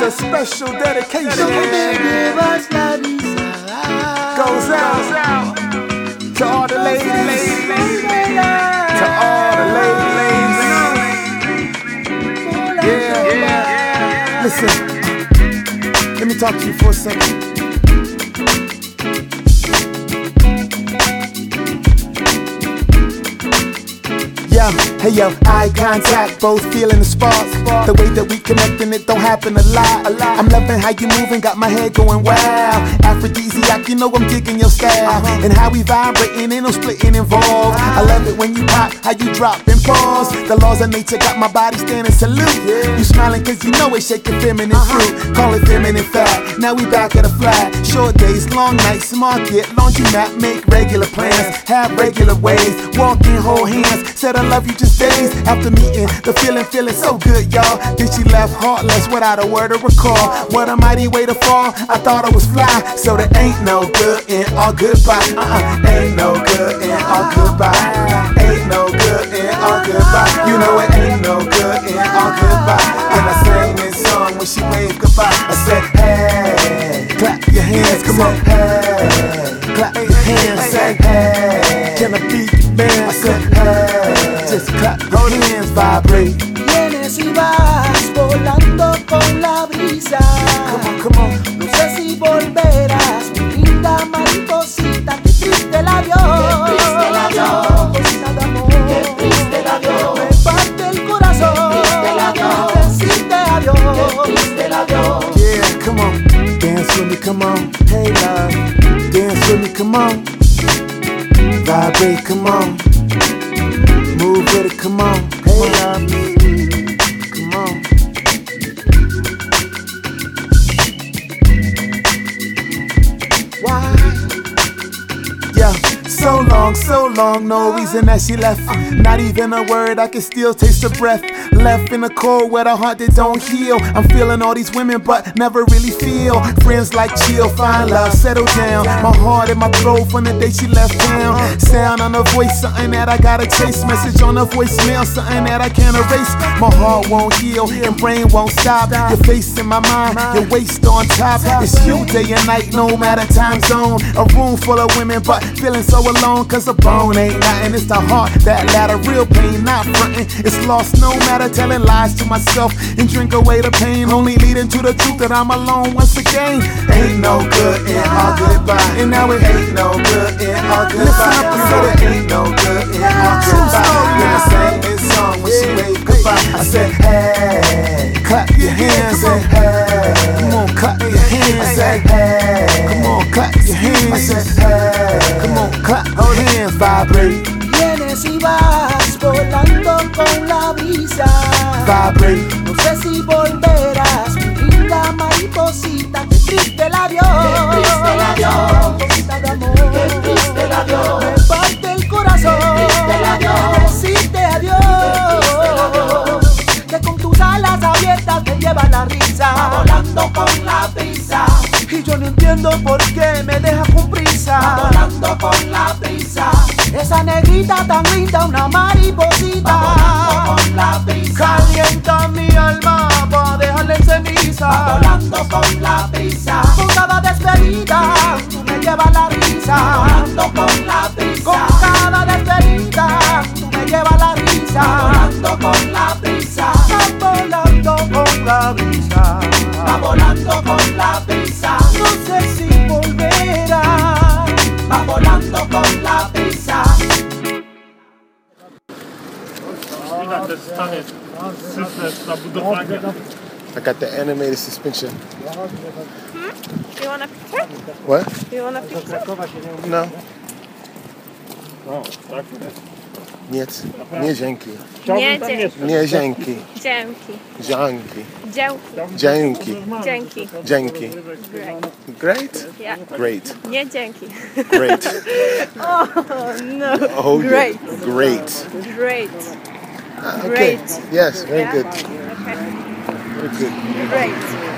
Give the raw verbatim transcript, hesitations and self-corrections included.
a special dedication. Goes out to all the ladies, to all the ladies. Yeah, yeah. Listen, let me talk to you for a second. Yo, hey yo, eye contact, both feeling the spark. The way that we connecting, it don't happen a lot. I'm loving how you moving, got my head going wild. Aphrodisiac, you know I'm digging your style. And how we vibrating, ain't no splitting involved. I love it when you pop, how you drop and pause. The laws of nature got my body standing salute. You smiling cause you know it shaking feminine fruit. Call it feminine fat, now we back at the flat. Short days, long nights, market, laundromat, make regular plans. Have regular ways, walk in, hold hands. Said I love you just days after meeting. The feeling, feeling so good, y'all. Then she left heartless without a word of recall. What a mighty way to fall. I thought I was fly. So there ain't no good in all goodbye. Uh-uh. Ain't no good in all goodbye. Ain't no good in all goodbye. You know it ain't no good in all goodbye. And I sang this song when she waved goodbye. I said, hey, clap your hands, come on. Hey, clap your hands, say, hey, can I be your man? I said, hey, just clap your hands, vibrate. Vienes y vas volando con la brisa. Come on, come on. No sé si volverás, mi linda mariposita. Qué triste la vio. Qué triste la vio. Cosita de amor. Qué triste la vio. Me parte el corazón. Qué triste la vio. Decirte adiós. Qué triste la vio. Yeah, come on. Dance with me, come on. Hey, love. Dance with me, come on. Vibrate, come on. Move with it, come on. Hey, love. Come on. Why? Yeah, so long, so long, no reason that she left. Not even a word, I can still taste her breath. Left in the cold with a heart that don't heal. I'm feeling all these women, but never really feel. Friends like chill, find love, settle down. My heart in my throat from the day she left town. Sound on her voice, something that I gotta chase. Message on her voicemail, something that I can't erase. My heart won't heal, and brain won't stop. Your face in my mind, your waist on top. It's you day and night, no matter time zone. A room full of women, but feeling so alone. Cause a bone ain't nothing, it's the heart that ladder. Real pain, not frontin'. It's lost no matter, telling lies to myself and drink away the pain, only leading to the truth that I'm alone once again. Ain't no good in all goodbye, and now it ain't no good in all goodbye. You know it ain't no good in all goodbye. When I sang this song when she waved goodbye, I said, hey, clap your hands, say, hey, come on, clap your hands, say, hey, come on, clap your hands, I said, hey, come on, clap your hands, vibrate. Vienes y vas volando con la brisa. Vibrate. No sé si volverás, mi linda mariposita. Qué triste la vio. Qué triste la vio. Cosita de amor. Qué triste la vio. Me parte el corazón. Qué triste la vio. Decirte adiós. Que con tus alas abiertas te lleva la risa. Va volando con la brisa. Y yo no entiendo por qué me dejas con prisa. Va volando con la brisa. Esa negrita tan linda, una mariposita. Va volando con la brisa. Calienta mi alma pa' dejarla en ceniza. Va volando con la brisa. Con cada despedida tú me llevas la risa. Va volando con la brisa. Con cada despedida tú me llevas la risa. Va volando con la brisa. Va volando con la brisa. Va volando con la brisa. No sé si volverá. Va volando con la brisa. I got the animated suspension. Hmm? You want a picture? What? You want a picture? No. Niet. Nie dzięki. Nie, dzięki. Nie dzięki. Dzięki. Dzięki. Dzięki. Dzięki. Dzięki. Dzięki. Great. Great? Yeah. Great. Nie dzięki. Great. Oh, no. Oh, yeah. Great. Great. Great. Ah, okay. Great. Yes, very Yeah? good. Okay. Very good. Great.